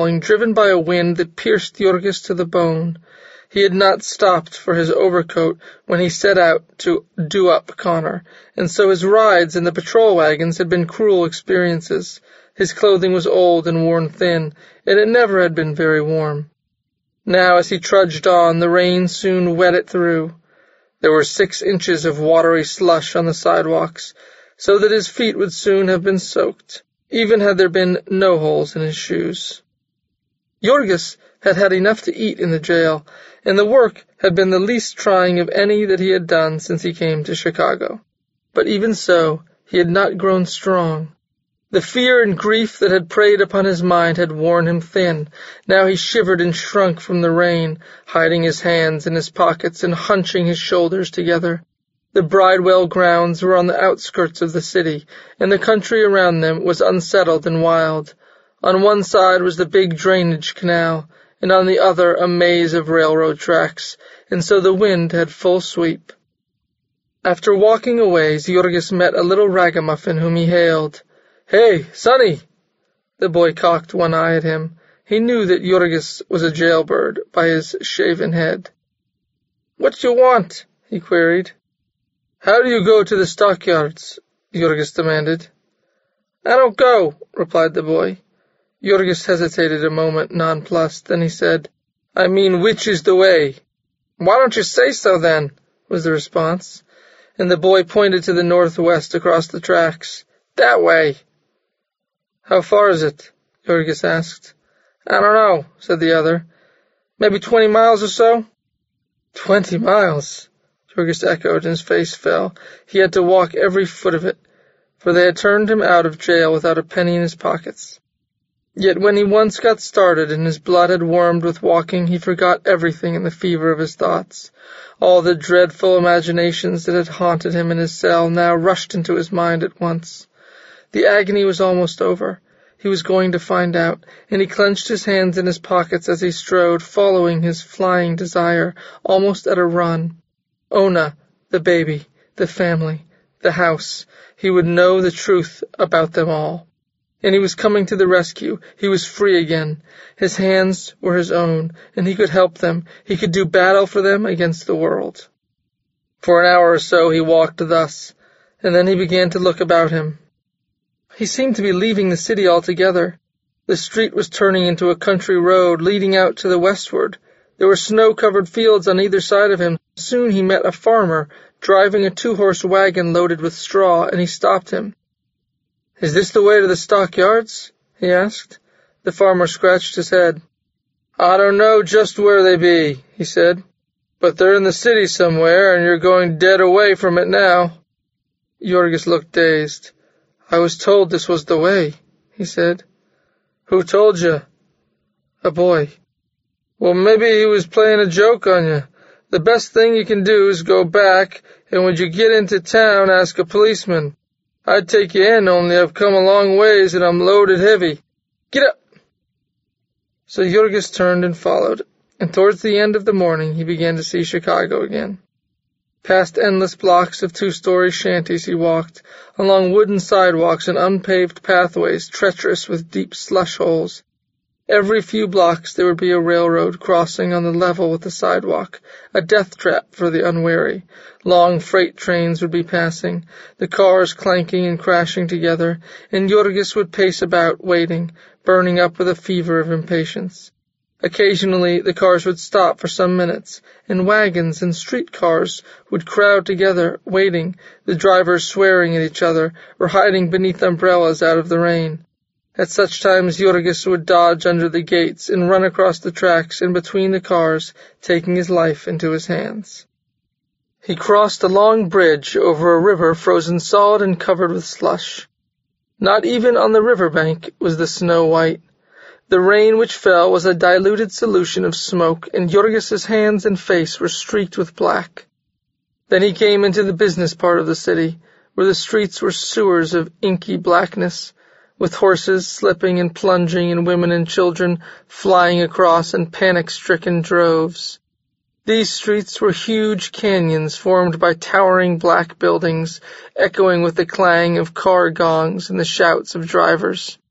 going, driven by a wind that pierced Jurgis to the bone. He had not stopped for his overcoat when he set out to do up Connor, and so his rides in the patrol wagons had been cruel experiences. His clothing was old and worn thin, and it never had been very warm. Now, as he trudged on, the rain soon wet it through. There were 6 inches of watery slush on the sidewalks, so that his feet would soon have been soaked, even had there been no holes in his shoes. Jurgis had had enough to eat in the jail, and the work had been the least trying of any that he had done since he came to Chicago. But even so, he had not grown strong. The fear and grief that had preyed upon his mind had worn him thin. Now he shivered and shrunk from the rain, hiding his hands in his pockets and hunching his shoulders together. The Bridewell grounds were on the outskirts of the city, and the country around them was unsettled and wild. On one side was the big drainage canal, and on the other a maze of railroad tracks, and so the wind had full sweep. After walking a ways, Jurgis met a little ragamuffin whom he hailed. "Hey, Sonny!" The boy cocked one eye at him. He knew that Jurgis was a jailbird by his shaven head. "What you want?" he queried. "How do you go to the stockyards?" Jurgis demanded. "I don't go," replied the boy. Jurgis hesitated a moment, nonplussed. Then he said, "I mean, which is the way?" "Why don't you say so, then?" was the response. And the boy pointed to the northwest across the tracks. "That way." "How far is it?" Jurgis asked. "I don't know," said the other. "Maybe 20 miles or so." 20 miles, Jurgis echoed, and his face fell. He had to walk every foot of it, for they had turned him out of jail without a penny in his pockets. Yet when he once got started and his blood had warmed with walking, he forgot everything in the fever of his thoughts. All the dreadful imaginations that had haunted him in his cell now rushed into his mind at once. The agony was almost over. He was going to find out, and he clenched his hands in his pockets as he strode, following his flying desire, almost at a run. Ona, the baby, the family, the house. He would know the truth about them all. And he was coming to the rescue. He was free again. His hands were his own, and he could help them. He could do battle for them against the world. For an hour or so he walked thus, and then he began to look about him. He seemed to be leaving the city altogether. The street was turning into a country road leading out to the westward. There were snow-covered fields on either side of him. Soon he met a farmer driving a 2-horse wagon loaded with straw, and he stopped him. "Is this the way to the stockyards?" he asked. The farmer scratched his head. "I don't know just where they be," he said, "but they're in the city somewhere, and you're going dead away from it now." Jurgis looked dazed. "I was told this was the way," he said. "Who told you?" "A boy." "Well, maybe he was playing a joke on you. The best thing you can do is go back, and when you get into town, ask a policeman. I'd take you in, only I've come a long ways and I'm loaded heavy. Get up!" So Jurgis turned and followed, and towards the end of the morning he began to see Chicago again. Past endless blocks of 2-story shanties he walked, along wooden sidewalks and unpaved pathways treacherous with deep slush holes. Every few blocks there would be a railroad crossing on the level with the sidewalk, a death trap for the unwary. Long freight trains would be passing, the cars clanking and crashing together, and Jurgis would pace about, waiting, burning up with a fever of impatience. Occasionally the cars would stop for some minutes, and wagons and streetcars would crowd together, waiting, the drivers swearing at each other or hiding beneath umbrellas out of the rain. At such times Jurgis would dodge under the gates and run across the tracks and between the cars, taking his life into his hands. He crossed a long bridge over a river frozen solid and covered with slush. Not even on the river bank was the snow white. The rain which fell was a diluted solution of smoke, and Jurgis's hands and face were streaked with black. Then he came into the business part of the city, where the streets were sewers of inky blackness, with horses slipping and plunging and women and children flying across in panic-stricken droves. These streets were huge canyons formed by towering black buildings, echoing with the clang of car gongs and the shouts of drivers.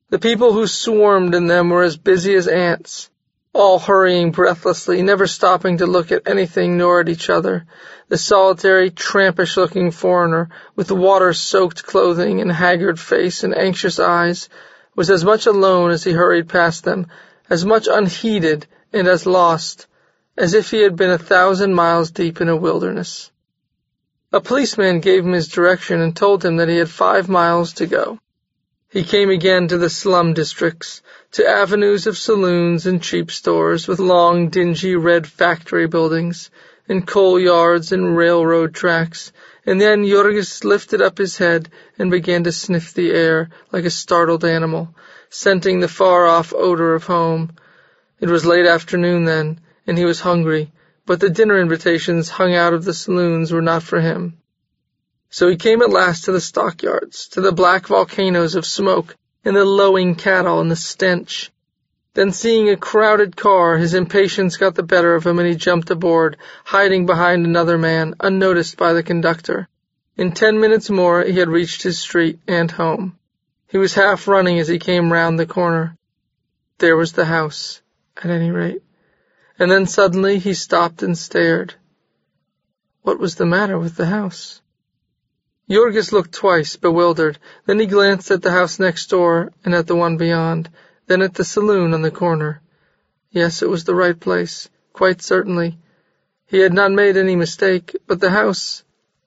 The people who swarmed in them were as busy as ants, all hurrying breathlessly, never stopping to look at anything nor at each other. The solitary, trampish-looking foreigner, with water-soaked clothing and haggard face and anxious eyes, was as much alone as he hurried past them, as much unheeded and as lost, as if he had been 1,000 miles deep in a wilderness. A policeman gave him his direction and told him that he had 5 miles to go. He came again to the slum districts, to avenues of saloons and cheap stores, with long, dingy red factory buildings, and coal yards and railroad tracks, and then Jurgis lifted up his head and began to sniff the air like a startled animal, scenting the far-off odor of home. It was late afternoon then, and he was hungry, but the dinner invitations hung out of the saloons were not for him. So he came at last to the stockyards, to the black volcanoes of smoke, and the lowing cattle and the stench. Then seeing a crowded car, his impatience got the better of him, and he jumped aboard, hiding behind another man, unnoticed by the conductor. In 10 minutes more he had reached his street and home. He was half running as he came round the corner. There was the house, at any rate. And then suddenly he stopped and stared. What was the matter with the house? Jurgis looked twice, bewildered. Then he glanced at the house next door and at the one beyond, then at the saloon on the corner. Yes, it was the right place, quite certainly. He had not made any mistake, but the house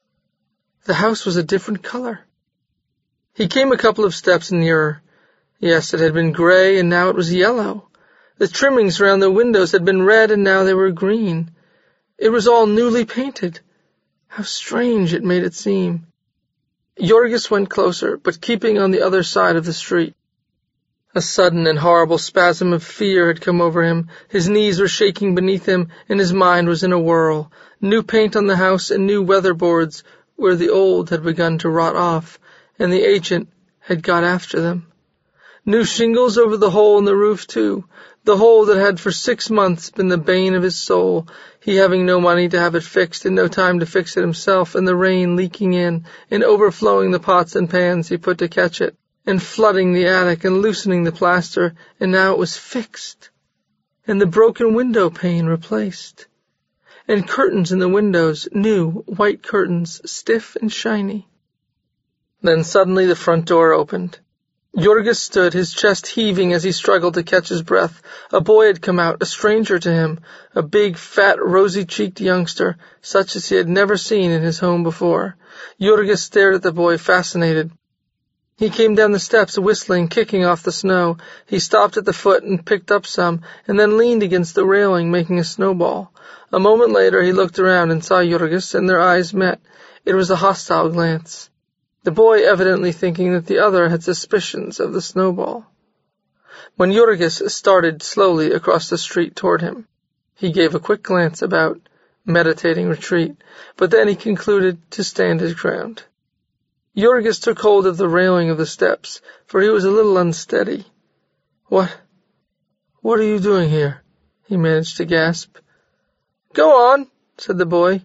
was a different color. He came a couple of steps nearer. Yes, it had been gray, and now it was yellow. The trimmings around the windows had been red, and now they were green. It was all newly painted. How strange it made it seem. Jurgis went closer, but keeping on the other side of the street. A sudden and horrible spasm of fear had come over him. His knees were shaking beneath him, and his mind was in a whirl. New paint on the house and new weatherboards where the old had begun to rot off, and the agent had got after them. New shingles over the hole in the roof, too, the hole that had for 6 months been the bane of his soul, he having no money to have it fixed and no time to fix it himself, and the rain leaking in and overflowing the pots and pans he put to catch it, and flooding the attic and loosening the plaster, and now it was fixed, and the broken window pane replaced, and curtains in the windows, new white curtains, stiff and shiny. Then suddenly the front door opened. Jurgis stood, his chest heaving as he struggled to catch his breath. A boy had come out, a stranger to him, a big, fat, rosy-cheeked youngster, such as he had never seen in his home before. Jurgis stared at the boy, fascinated. He came down the steps, whistling, kicking off the snow. He stopped at the foot and picked up some, and then leaned against the railing, making a snowball. A moment later he looked around and saw Jurgis, and their eyes met. It was a hostile glance. The boy evidently thinking that the other had suspicions of the snowball. When Jurgis started slowly across the street toward him, he gave a quick glance about, meditating retreat, but then he concluded to stand his ground. Jurgis took hold of the railing of the steps, for he was a little unsteady. What are you doing here?" he managed to gasp. "Go on," said the boy.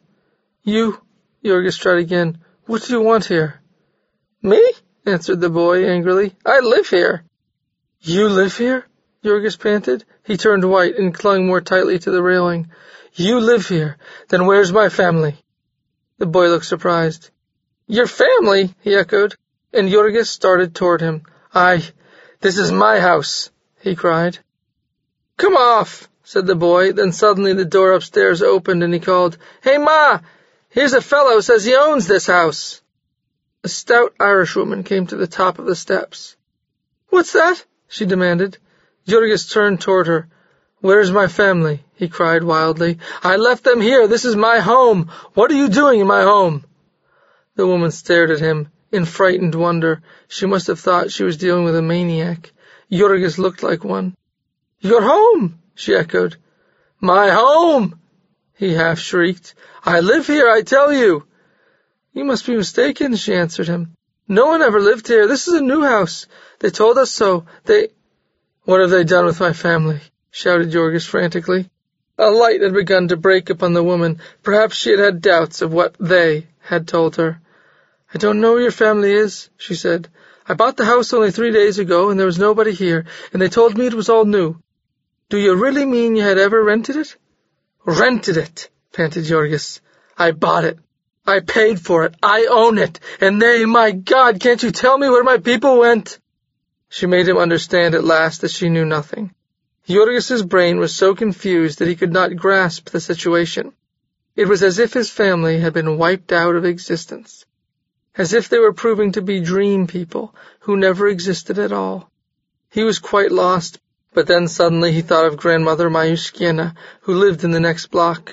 Jurgis tried again. "What do you want here?" "Me?" answered the boy angrily. "I live here." "You live here?" Jurgis panted. He turned white and clung more tightly to the railing. "You live here? Then where's my family?" The boy looked surprised. "Your family?" he echoed, and Jurgis started toward him. This is my house," he cried. "Come off," said the boy. Then suddenly the door upstairs opened and he called, "Hey, Ma! Here's a fellow says he owns this house." A stout Irishwoman came to the top of the steps. "What's that?" she demanded. Jurgis turned toward her. "Where's my family?" he cried wildly. "I left them here. This is my home. What are you doing in my home?" The woman stared at him in frightened wonder. She must have thought she was dealing with a maniac. Jurgis looked like one. "Your home!" she echoed. "My home!" he half shrieked. "I live here, I tell you." "You must be mistaken," she answered him. "No one ever lived here. This is a new house. They told us so. What have they done with my family?" shouted Jurgis frantically. A light had begun to break upon the woman. Perhaps she had had doubts of what they had told her. "I don't know where your family is," she said. I bought the house only 3 days ago, and there was nobody here, and they told me it was all new. Do you really mean you had ever rented it? Rented it, panted Georgis. I bought it. I paid for it. I own it. And they, my God, can't you tell me where my people went? She made him understand at last that she knew nothing. Georgis's brain was so confused that he could not grasp the situation. It was as if his family had been wiped out of existence, as if they were proving to be dream people who never existed at all. He was quite lost, but then suddenly he thought of Grandmother Mayushkina, who lived in the next block.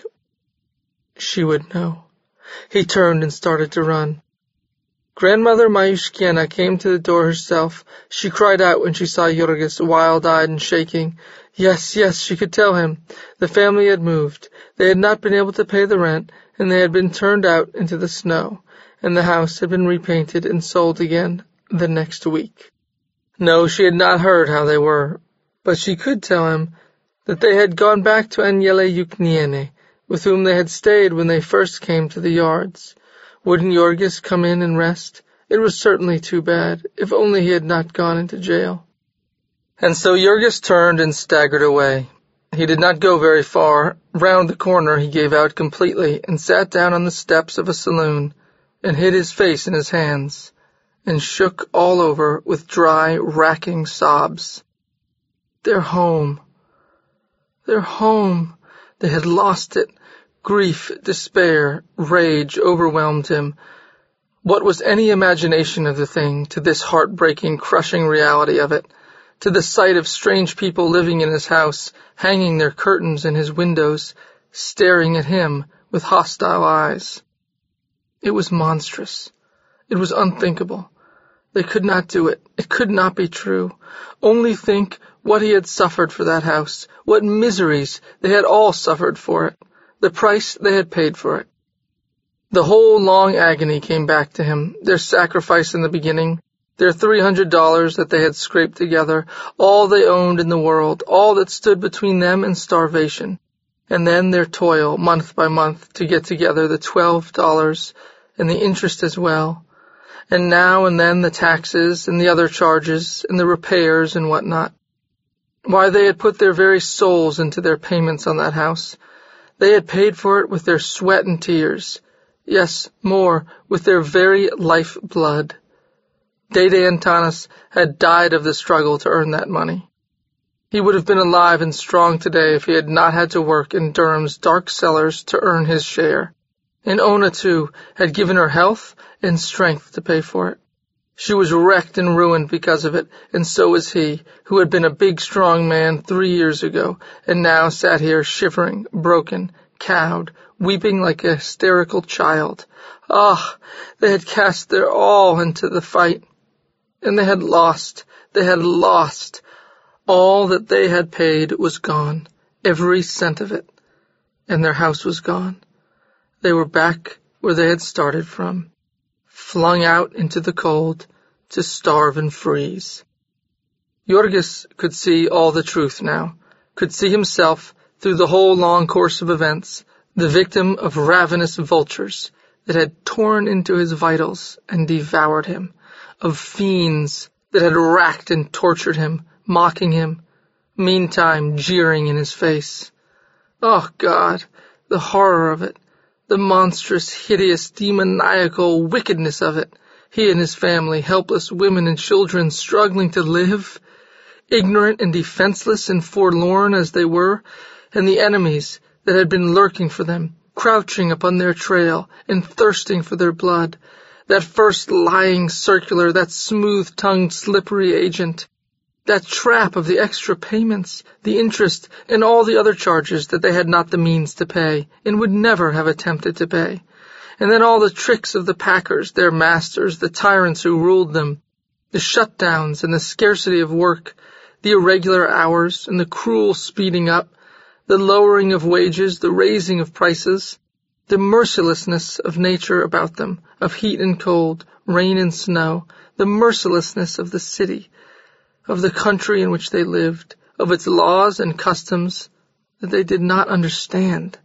She would know. He turned and started to run. Grandmother Mayushkina came to the door herself. She cried out when she saw Georgis, wild-eyed and shaking. Yes, yes, she could tell him. The family had moved. They had not been able to pay the rent, and they had been turned out into the snow, and the house had been repainted and sold again the next week. No, she had not heard how they were, but she could tell him that they had gone back to Aniele Yukniene, with whom they had stayed when they first came to the yards. Wouldn't Georgis come in and rest? It was certainly too bad, if only he had not gone into jail. And so Georgis turned and staggered away. He did not go very far. Round the corner he gave out completely and sat down on the steps of a saloon and hid his face in his hands and shook all over with dry, racking sobs. Their home. Their home. They had lost it. Grief, despair, rage overwhelmed him. What was any imagination of the thing to this heartbreaking, crushing reality of it, to the sight of strange people living in his house, hanging their curtains in his windows, staring at him with hostile eyes? It was monstrous. It was unthinkable. They could not do it. It could not be true. Only think what he had suffered for that house, what miseries they had all suffered for it, the price they had paid for it. The whole long agony came back to him, their sacrifice in the beginning, their $300 that they had scraped together, all they owned in the world, all that stood between them and starvation, and then their toil, month by month, to get together the $12 and the interest as well, and now and then the taxes and the other charges and the repairs and what not. Why, they had put their very souls into their payments on that house. They had paid for it with their sweat and tears. Yes, more, with their very life-blood. Dede Antanas had died of the struggle to earn that money. He would have been alive and strong today if he had not had to work in Durham's dark cellars to earn his share. And Ona, too, had given her health and strength to pay for it. She was wrecked and ruined because of it, and so was he, who had been a big, strong man 3 years ago, and now sat here shivering, broken, cowed, weeping like a hysterical child. Ah, they had cast their all into the fight, and they had lost. They had lost. All that they had paid was gone, every cent of it, and their house was gone. They were back where they had started from, flung out into the cold to starve and freeze. Georgis could see all the truth now, could see himself through the whole long course of events, the victim of ravenous vultures that had torn into his vitals and devoured him, of fiends that had racked and tortured him, mocking him, meantime jeering in his face. Oh, God, the horror of it, the monstrous, hideous, demoniacal wickedness of it. He and his family, helpless women and children struggling to live, ignorant and defenseless and forlorn as they were, and the enemies that had been lurking for them, crouching upon their trail and thirsting for their blood, that first lying circular, that smooth-tongued, slippery agent, that trap of the extra payments, the interest, and all the other charges that they had not the means to pay, and would never have attempted to pay. And then all the tricks of the packers, their masters, the tyrants who ruled them, the shutdowns and the scarcity of work, the irregular hours and the cruel speeding up, the lowering of wages, the raising of prices, the mercilessness of nature about them, of heat and cold, rain and snow, the mercilessness of the city, of the country in which they lived, of its laws and customs that they did not understand.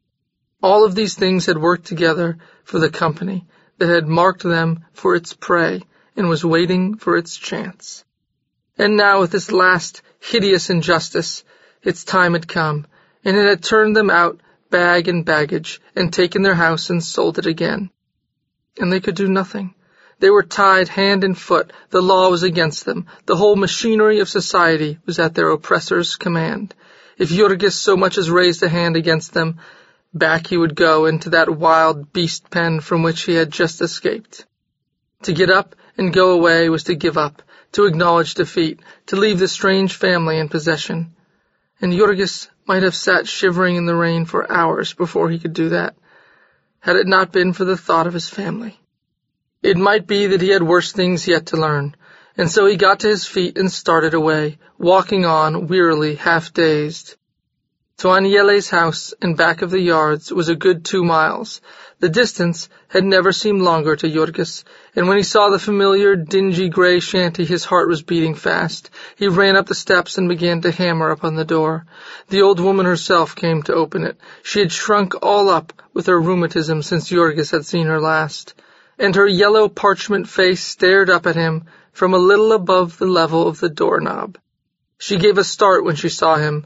All of these things had worked together for the company that had marked them for its prey and was waiting for its chance. And now, with this last hideous injustice, its time had come, and it had turned them out, bag and baggage, and taken their house and sold it again. And they could do nothing. They were tied hand and foot. The law was against them. The whole machinery of society was at their oppressor's command. If Jurgis so much as raised a hand against them, back he would go into that wild beast pen from which he had just escaped. To get up and go away was to give up, to acknowledge defeat, to leave the strange family in possession. And Jurgis might have sat shivering in the rain for hours before he could do that, had it not been for the thought of his family. It might be that he had worse things yet to learn, and so he got to his feet and started away, walking on, wearily, half-dazed. To Aniele's house and back of the yards was a good 2 miles. The distance had never seemed longer to Jurgis, and when he saw the familiar, dingy gray shanty, his heart was beating fast. He ran up the steps and began to hammer upon the door. The old woman herself came to open it. She had shrunk all up with her rheumatism since Jurgis had seen her last, and her yellow parchment face stared up at him from a little above the level of the doorknob. She gave a start when she saw him.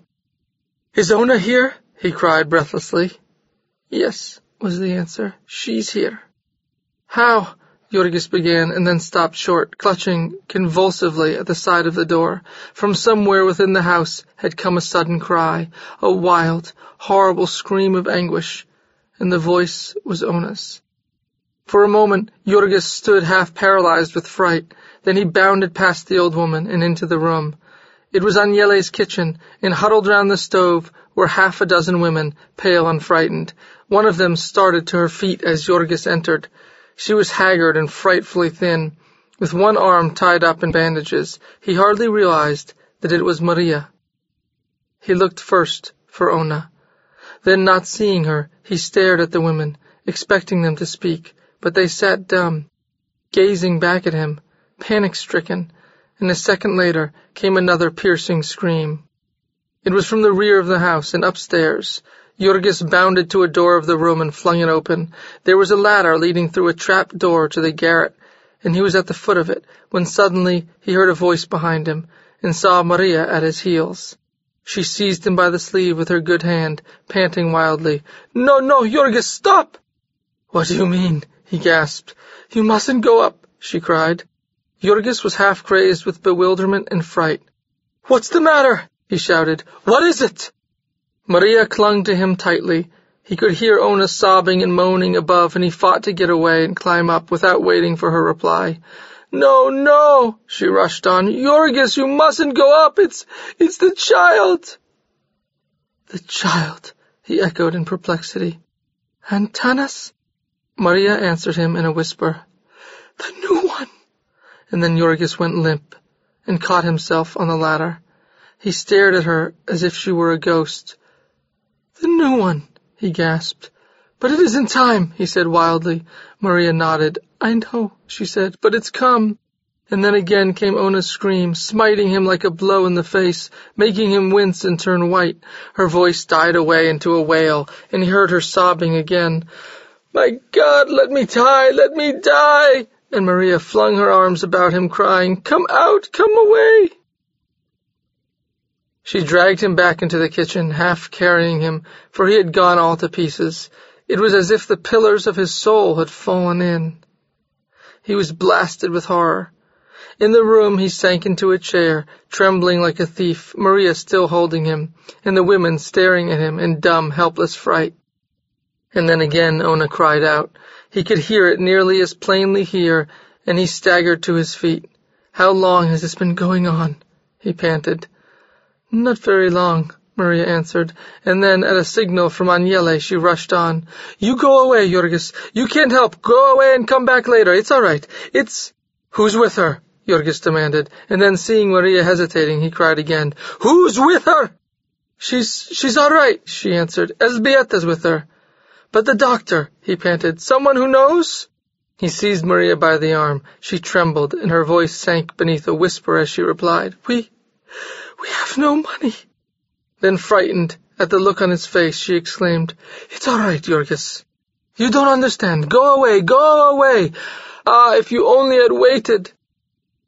"Is Ona here?" he cried breathlessly. "Yes," was the answer. "She's here." "How?" Jurgis began, and then stopped short, clutching convulsively at the side of the door. From somewhere within the house had come a sudden cry, a wild, horrible scream of anguish, and the voice was Ona's. For a moment Jurgis stood half paralyzed with fright. Then he bounded past the old woman and into the room. It was Aniele's kitchen, and huddled round the stove were 6 women, pale and frightened. One of them started to her feet as Jurgis entered. She was haggard and frightfully thin, with one arm tied up in bandages. He hardly realized that it was Maria. He looked first for Ona. Then, not seeing her, he stared at the women, expecting them to speak, but they sat dumb, gazing back at him, panic-stricken, and a second later came another piercing scream. It was from the rear of the house and upstairs. Jurgis bounded to a door of the room and flung it open. There was a ladder leading through a trap door to the garret, and he was at the foot of it, when suddenly he heard a voice behind him, and saw Maria at his heels. She seized him by the sleeve with her good hand, panting wildly. "No, no, Jurgis, stop!" "What do you mean?" he gasped. "You mustn't go up," she cried. Jurgis was half-crazed with bewilderment and fright. "What's the matter?" he shouted. "What is it?" Maria clung to him tightly. He could hear Ona sobbing and moaning above, and he fought to get away and climb up without waiting for her reply. "No, no," she rushed on. "Jurgis, you mustn't go up. It's the child." "The child," he echoed in perplexity. "Antanas?" Maria answered him in a whisper. "The new one." And then Jurgis went limp and caught himself on the ladder. He stared at her as if she were a ghost. "The new one," he gasped. "But it isn't time," he said wildly. Maria nodded. "I know," she said, "but it's come." And then again came Ona's scream, smiting him like a blow in the face, making him wince and turn white. Her voice died away into a wail, and he heard her sobbing again. "My God, let me die, let me die!" And Maria flung her arms about him, crying, "Come out, come away!" She dragged him back into the kitchen, half carrying him, for he had gone all to pieces. It was as if the pillars of his soul had fallen in. He was blasted with horror. In the room he sank into a chair, trembling like a thief, Maria still holding him, and the women staring at him in dumb, helpless fright. And then again Ona cried out. He could hear it nearly as plainly here, and he staggered to his feet. "How long has this been going on?" he panted. "Not very long," Maria answered, and then at a signal from Aniele she rushed on. "You go away, Jurgis. You can't help. Go away and come back later. It's all right. It's—" "Who's with her?" Jurgis demanded, and then seeing Maria hesitating, he cried again, "Who's with her?" She's all right," she answered. "Elzbieta's with her." "But the doctor," he panted. "Someone who knows?" He seized Maria by the arm. She trembled, and her voice sank beneath a whisper as she replied, We have no money." Then, frightened at the look on his face, she exclaimed, "It's all right, Jurgis. You don't understand. Go away, go away. Ah, if you only had waited."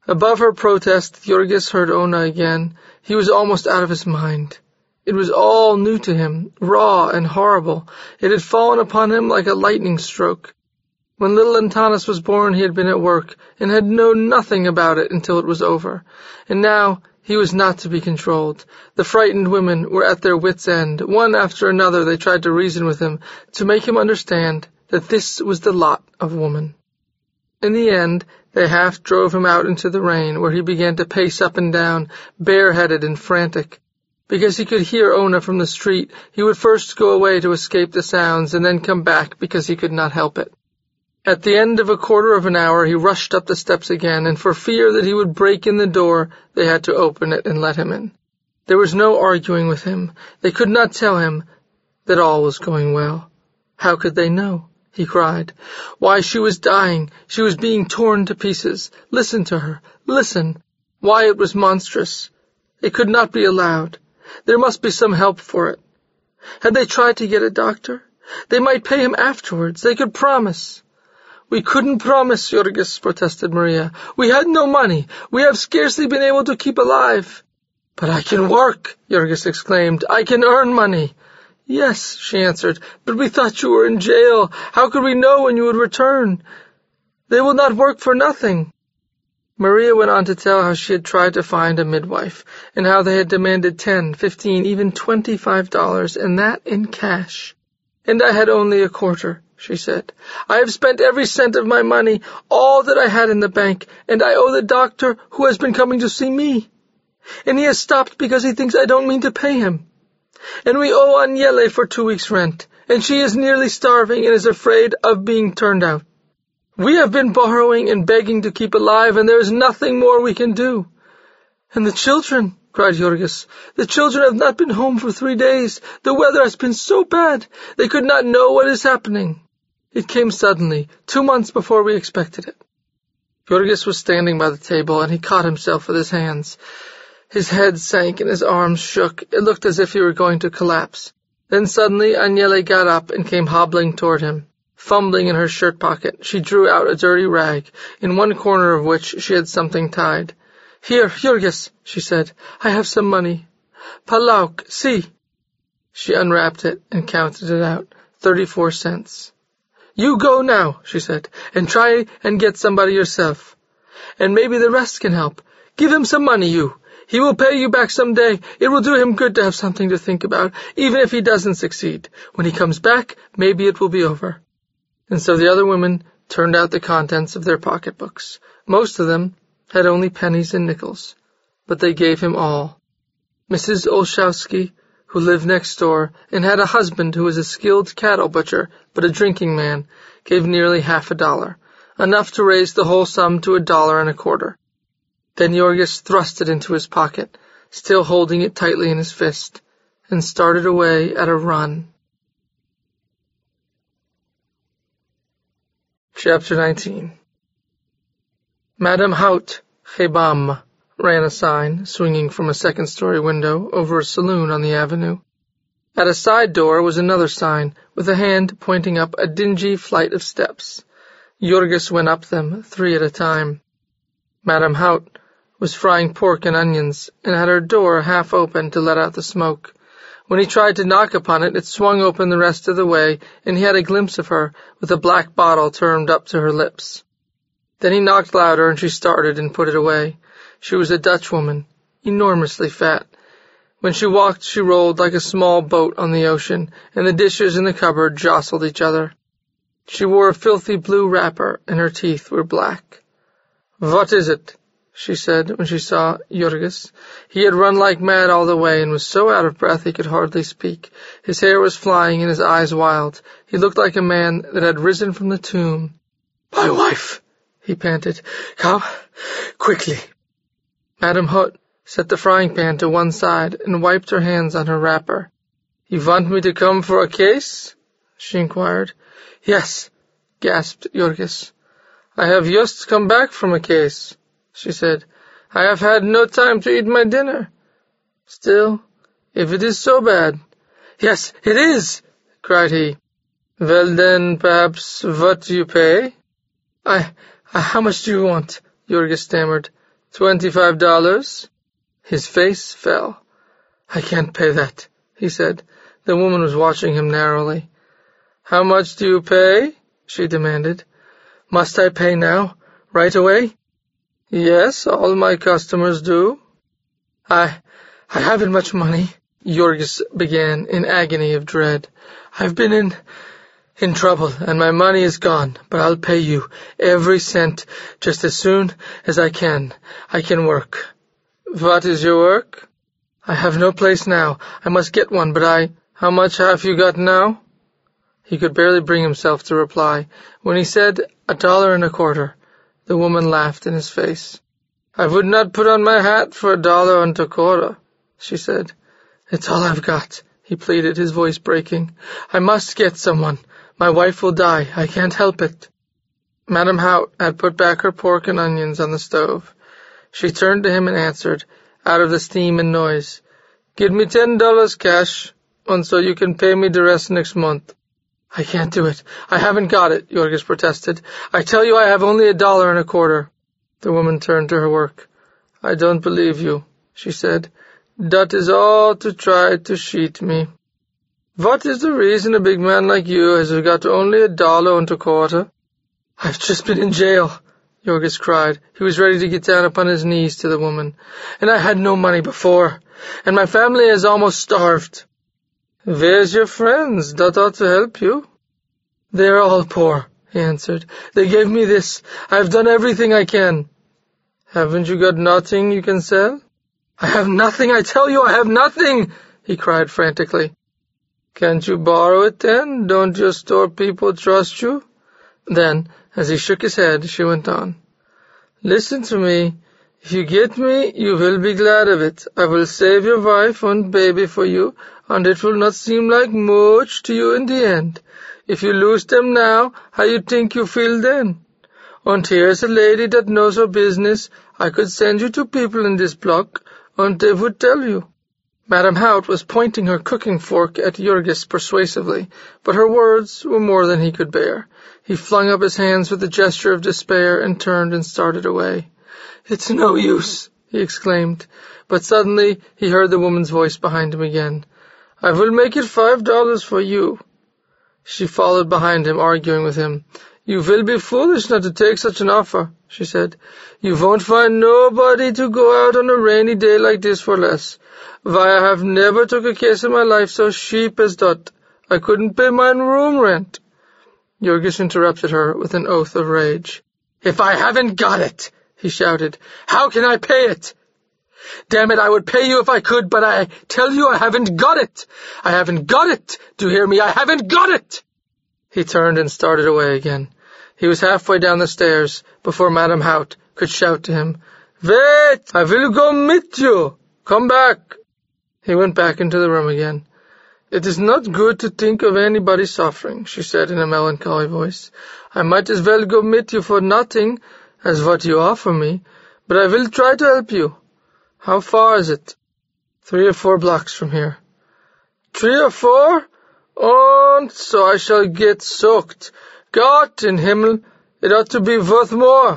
Above her protest, Georgis heard Ona again. He was almost out of his mind. It was all new to him, raw and horrible. It had fallen upon him like a lightning stroke. When little Antanas was born, he had been at work, and had known nothing about it until it was over. And now he was not to be controlled. The frightened women were at their wits' end. One after another they tried to reason with him, to make him understand that this was the lot of woman. In the end, they half drove him out into the rain, where he began to pace up and down, bareheaded and frantic. Because he could hear Ona from the street, he would first go away to escape the sounds, and then come back because he could not help it. At the end of a quarter of an hour he rushed up the steps again, and for fear that he would break in the door, they had to open it and let him in. There was no arguing with him. They could not tell him that all was going well. How could they know? He cried. Why, she was dying. She was being torn to pieces. Listen to her. Listen. Why, it was monstrous. It could not be allowed. There must be some help for it. Had they tried to get a doctor? They might pay him afterwards. They could promise. We couldn't promise, Georgis, protested Maria. We had no money. We have scarcely been able to keep alive. But I can work, Georgis exclaimed. I can earn money. Yes, she answered, but we thought you were in jail. How could we know when you would return? They will not work for nothing. Maria went on to tell how she had tried to find a midwife, and how they had demanded $10, $15, even $25, and that in cash. And I had only a quarter, she said. I have spent every cent of my money, all that I had in the bank, and I owe the doctor who has been coming to see me. And he has stopped because he thinks I don't mean to pay him. And we owe Aniele for 2 weeks' rent, and she is nearly starving and is afraid of being turned out. We have been borrowing and begging to keep alive, and there is nothing more we can do. And the children, cried Georgis, the children have not been home for 3 days. The weather has been so bad. They could not know what is happening. It came suddenly, 2 months before we expected it. Georgis was standing by the table, and he caught himself with his hands. His head sank and his arms shook. It looked as if he were going to collapse. Then suddenly Aniele got up and came hobbling toward him. Fumbling in her shirt pocket, she drew out a dirty rag, in one corner of which she had something tied. Here, Georgis, she said, I have some money. Palauk, see. She unwrapped it and counted it out, 34 cents. You go now, she said, and try and get somebody yourself. And maybe the rest can help. Give him some money, you. He will pay you back some day. It will do him good to have something to think about, even if he doesn't succeed. When he comes back, maybe it will be over. And so the other women turned out the contents of their pocketbooks. Most of them had only pennies and nickels, but they gave him all. Mrs. Olszewski, who lived next door and had a husband who was a skilled cattle butcher but a drinking man, gave nearly $50, enough to raise the whole sum to $1.25. Then Georgis thrust it into his pocket, still holding it tightly in his fist, and started away at a run. Chapter 19. Madame Haut, Chebam, ran a sign, swinging from a second-story window over a saloon on the avenue. At a side door was another sign, with a hand pointing up a dingy flight of steps. Georgis went up them, 3 at a time. Madame Haut was frying pork and onions, and had her door half open to let out the smoke. When he tried to knock upon it, it swung open the rest of the way, and he had a glimpse of her, with a black bottle turned up to her lips. Then he knocked louder, and she started and put it away. She was a Dutch woman, enormously fat. When she walked, she rolled like a small boat on the ocean, and the dishes in the cupboard jostled each other. She wore a filthy blue wrapper, and her teeth were black. "What is it?" she said when she saw Georgis. He had run like mad all the way and was so out of breath he could hardly speak. His hair was flying and his eyes wild. He looked like a man that had risen from the tomb. "My wife," he panted. "Come, quickly." Madame Haut set the frying pan to one side and wiped her hands on her wrapper. "You want me to come for a case?" she inquired. "Yes," gasped Georgis. "I have just come back from a case," she said. "I have had no time to eat my dinner." "Still, if it is so bad—" "Yes, it is," cried he. "Well then, perhaps what do you pay?" How much do you want?" Georgis stammered. $25. His face fell. I can't pay that, he said. The woman was watching him narrowly. How much do you pay? She demanded. Must I pay now? Right away? Yes, all my customers do. I haven't much money, Jorgis began in agony of dread. I've been in trouble, and my money is gone, but I'll pay you every cent just as soon as I can. I can work. What is your work? I have no place now. I must get one, but How much have you got now? He could barely bring himself to reply. When he said $1.25, the woman laughed in his face. I would not put on my hat for $1.25, she said. It's all I've got, he pleaded, his voice breaking. I must get someone. My wife will die. I can't help it. Madame Haut had put back her pork and onions on the stove. She turned to him and answered, out of the steam and noise, Give me $10 cash, and so you can pay me the rest next month. I can't do it. I haven't got it, Jorgis protested. I tell you I have only $1.25. The woman turned to her work. I don't believe you, she said. That is all to try to cheat me. What is the reason a big man like you has got only $1.25? I've just been in jail, Jorgis cried. He was ready to get down upon his knees to the woman. And I had no money before, and my family is almost starved. Where's your friends that ought to help you? They're all poor, he answered. They gave me this. I've done everything I can. Haven't you got nothing you can sell? I have nothing, I tell you, I have nothing, he cried frantically. Can't you borrow it then? Don't your store people trust you? Then, as he shook his head, she went on. Listen to me. If you get me, you will be glad of it. I will save your wife and baby for you, and it will not seem like much to you in the end. If you lose them now, how you think you feel then? And here's a lady that knows her business. I could send you to people in this block, and they would tell you. Madame Haut was pointing her cooking fork at Jorgis persuasively, but her words were more than he could bear. He flung up his hands with a gesture of despair and turned and started away. It's no use, he exclaimed, but suddenly he heard the woman's voice behind him again. I will make it $5 for you. She followed behind him, arguing with him. You will be foolish not to take such an offer, she said. You won't find nobody to go out on a rainy day like this for less. Why, I have never took a case in my life so cheap as that. I couldn't pay my room rent. Jorgis interrupted her with an oath of rage. If I haven't got it, he shouted, how can I pay it? Damn it, I would pay you if I could, but I tell you I haven't got it. I haven't got it. Do you hear me? I haven't got it. He turned and started away again. He was halfway down the stairs before Madame Haut could shout to him, Wait, I will go meet you. Come back. He went back into the room again. It is not good to think of anybody suffering, she said in a melancholy voice. I might as well go meet you for nothing as what you offer me, but I will try to help you. How far is it? 3 or 4 blocks from here. 3 or 4? And so I shall get soaked. Gott in Himmel, it ought to be worth more.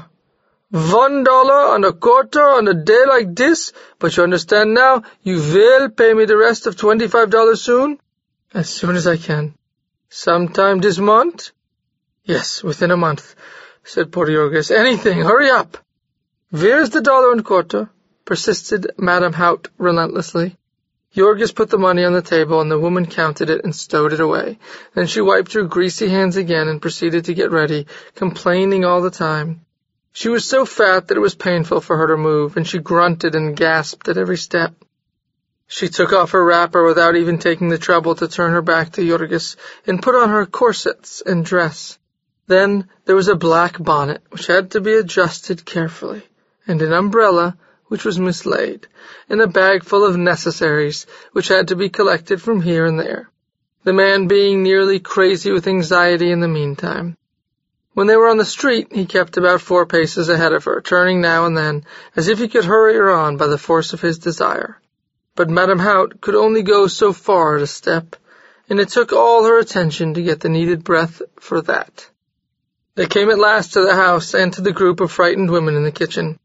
$1.25 on a day like this, but you understand now, you will pay me the rest of $25 soon? As soon as I can. Sometime this month? Yes, within a month, said poor Jorgis. Anything, hurry up. Where's the $1.25? Persisted Madame Haut relentlessly. Jorgis put the money on the table, and the woman counted it and stowed it away. Then she wiped her greasy hands again and proceeded to get ready, complaining all the time. She was so fat that it was painful for her to move, and she grunted and gasped at every step. She took off her wrapper without even taking the trouble to turn her back to Jorgis, and put on her corsets and dress. Then there was a black bonnet, which had to be adjusted carefully, and an umbrella, which was mislaid, and a bag full of necessaries, which had to be collected from here and there, the man being nearly crazy with anxiety in the meantime. When they were on the street, he kept about 4 paces ahead of her, turning now and then, as if he could hurry her on by the force of his desire. But Madame Haut could only go so far at a step, and it took all her attention to get the needed breath for that. They came at last to the house and to the group of frightened women in the kitchen.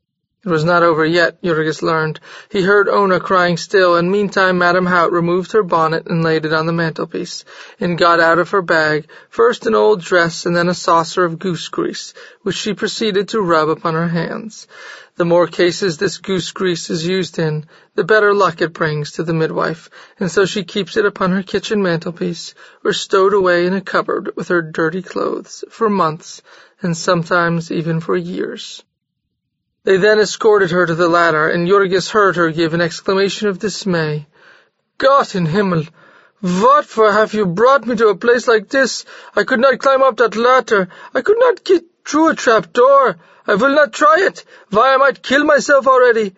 It was not over yet, Jurgis learned. He heard Ona crying still, and meantime Madame Haut removed her bonnet and laid it on the mantelpiece, and got out of her bag first an old dress and then a saucer of goose grease, which she proceeded to rub upon her hands. The more cases this goose grease is used in, the better luck it brings to the midwife, and so she keeps it upon her kitchen mantelpiece, or stowed away in a cupboard with her dirty clothes, for months, and sometimes even for years. They then escorted her to the ladder, and Jurgis heard her give an exclamation of dismay. "Gott in Himmel! What for have you brought me to a place like this? I could not climb up that ladder. I could not get through a trap door. I will not try it. Why, I might kill myself already.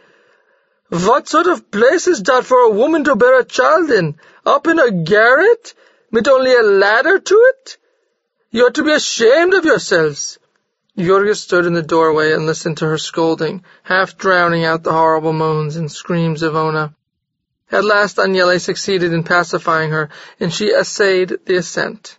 What sort of place is that for a woman to bear a child in? Up in a garret? With only a ladder to it? You ought to be ashamed of yourselves." Jurgis stood in the doorway and listened to her scolding, half drowning out the horrible moans and screams of Ona. At last Aniele succeeded in pacifying her, and she essayed the ascent.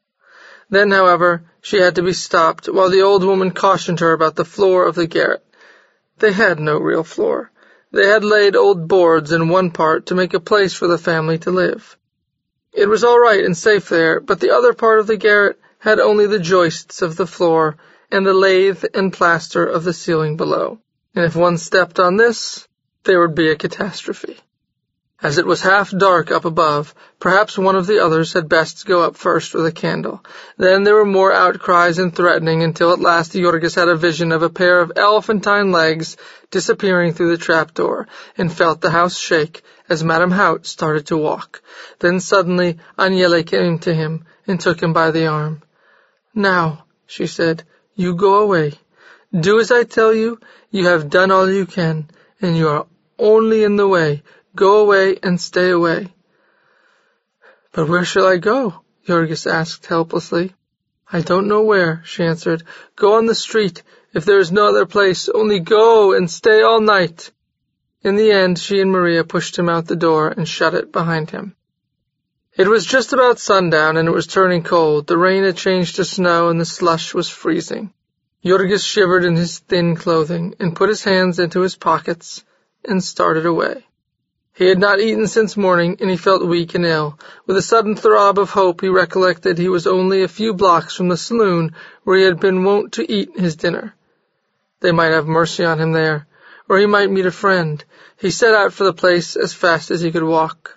Then, however, she had to be stopped, while the old woman cautioned her about the floor of the garret. They had no real floor. They had laid old boards in one part to make a place for the family to live. It was all right and safe there, but the other part of the garret had only the joists of the floor and the lath and plaster of the ceiling below, and if one stepped on this, there would be a catastrophe. As it was half dark up above, perhaps one of the others had best go up first with a candle. Then there were more outcries and threatening, until at last Jurgis had a vision of a pair of elephantine legs disappearing through the trapdoor, and felt the house shake as Madame Haut started to walk. Then suddenly Aniele came to him and took him by the arm. "Now," she said, "you go away. Do as I tell you. You have done all you can, and you are only in the way. Go away and stay away." "But where shall I go?" Jurgis asked helplessly. "I don't know where," she answered. "Go on the street, if there is no other place. Only go and stay all night." In the end, she and Maria pushed him out the door and shut it behind him. It was just about sundown, and it was turning cold. The rain had changed to snow, and the slush was freezing. Jurgis shivered in his thin clothing, and put his hands into his pockets, and started away. He had not eaten since morning, and he felt weak and ill. With a sudden throb of hope, he recollected he was only a few blocks from the saloon where he had been wont to eat his dinner. They might have mercy on him there, or he might meet a friend. He set out for the place as fast as he could walk.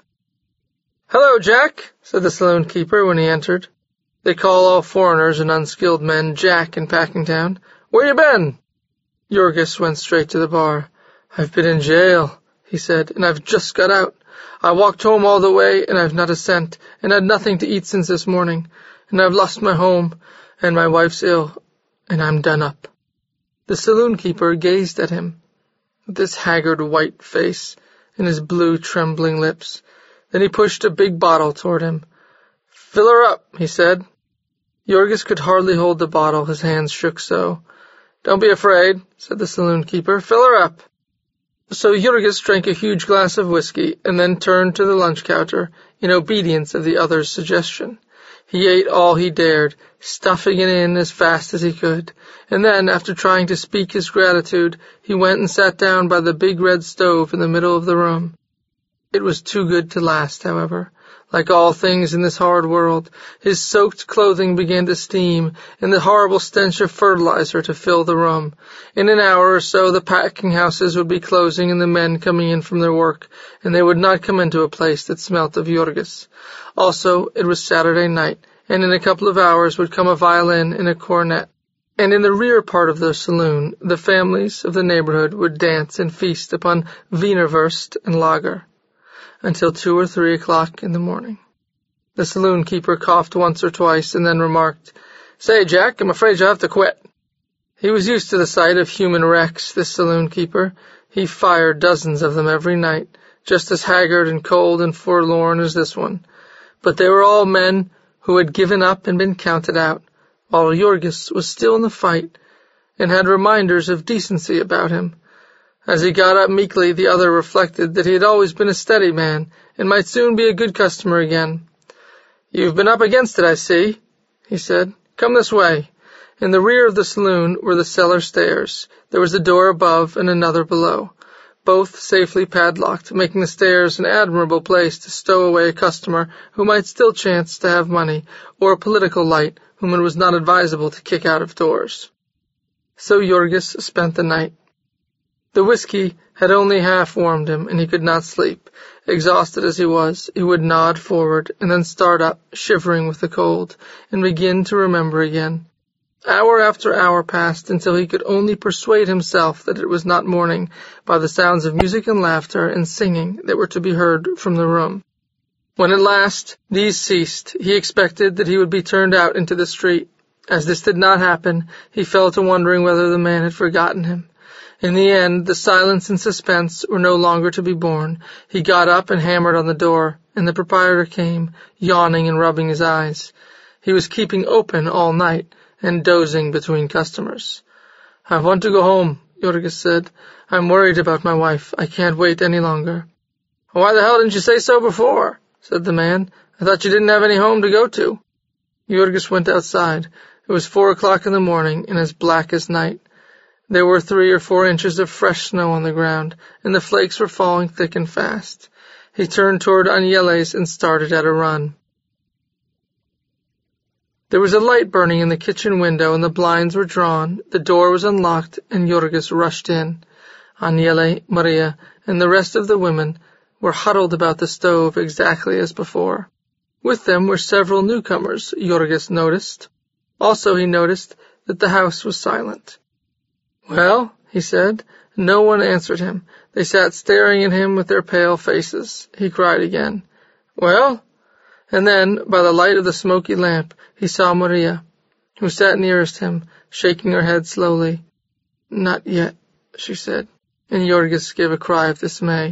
"Hello, Jack," said the saloon-keeper when he entered. They call all foreigners and unskilled men Jack in Packingtown. "Where you been?" Jurgis went straight to the bar. "I've been in jail," he said, "and I've just got out. I walked home all the way, and I've not a cent, and had nothing to eat since this morning, and I've lost my home, and my wife's ill, and I'm done up." The saloon-keeper gazed at him, with his haggard white face and his blue trembling lips. Then he pushed a big bottle toward him. "Fill her up," he said. Jurgis could hardly hold the bottle, his hands shook so. "Don't be afraid," said the saloon-keeper. "Fill her up." So Jurgis drank a huge glass of whiskey, and then turned to the lunch counter, in obedience of the other's suggestion. He ate all he dared, stuffing it in as fast as he could, and then, after trying to speak his gratitude, he went and sat down by the big red stove in the middle of the room. It was too good to last, however. Like all things in this hard world, his soaked clothing began to steam, and the horrible stench of fertilizer to fill the room. In an hour or so the packing houses would be closing and the men coming in from their work, and they would not come into a place that smelt of Jurgis. Also, it was Saturday night, and in a couple of hours would come a violin and a cornet. And in the rear part of the saloon, the families of the neighborhood would dance and feast upon Wienerwurst and lager, until 2 or 3 o'clock in the morning. The saloon-keeper coughed once or twice and then remarked, "Say, Jack, I'm afraid you'll have to quit." He was used to the sight of human wrecks, this saloon-keeper. He fired dozens of them every night, just as haggard and cold and forlorn as this one. But they were all men who had given up and been counted out, while Jurgis was still in the fight and had reminders of decency about him. As he got up meekly, the other reflected that he had always been a steady man, and might soon be a good customer again. "You've been up against it, I see," he said. "Come this way." In the rear of the saloon were the cellar stairs. There was a door above and another below, both safely padlocked, making the stairs an admirable place to stow away a customer who might still chance to have money, or a political light whom it was not advisable to kick out of doors. So Jurgis spent the night. The whiskey had only half warmed him, and he could not sleep. Exhausted as he was, he would nod forward, and then start up, shivering with the cold, and begin to remember again. Hour after hour passed until he could only persuade himself that it was not morning by the sounds of music and laughter and singing that were to be heard from the room. When at last these ceased, he expected that he would be turned out into the street. As this did not happen, he fell to wondering whether the man had forgotten him. In the end, the silence and suspense were no longer to be borne. He got up and hammered on the door, and the proprietor came, yawning and rubbing his eyes. He was keeping open all night, and dozing between customers. "I want to go home," Jurgis said. "I'm worried about my wife. I can't wait any longer." "Why the hell didn't you say so before?" said the man. "I thought you didn't have any home to go to." Jurgis went outside. It was 4 o'clock in the morning, and as black as night. There were 3 or 4 inches of fresh snow on the ground, and the flakes were falling thick and fast. He turned toward Aniele's and started at a run. There was a light burning in the kitchen window, and the blinds were drawn. The door was unlocked, and Jurgis rushed in. Aniele, Maria, and the rest of the women were huddled about the stove exactly as before. With them were several newcomers, Jurgis noticed. Also he noticed that the house was silent. "Well," he said. No one answered him. They sat staring at him with their pale faces. He cried again, "Well?" And then, by the light of the smoky lamp, he saw Maria, who sat nearest him, shaking her head slowly. "Not yet," she said, and Jurgis gave a cry of dismay.